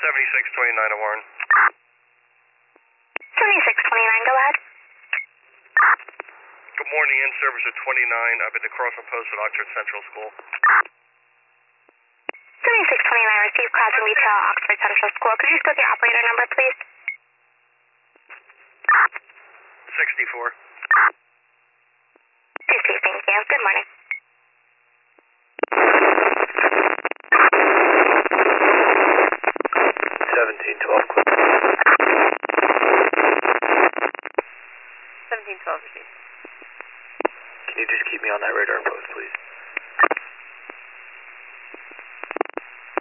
7629 to Warren. 7629, go ahead. Good morning, in service at 29. I'm at the Crossing Post at Oxford Central School. 7629, receive crossing detail, Oxford Central School. Could you just go with your operator number, please? 64. Receive, thank you. Good morning. 1712.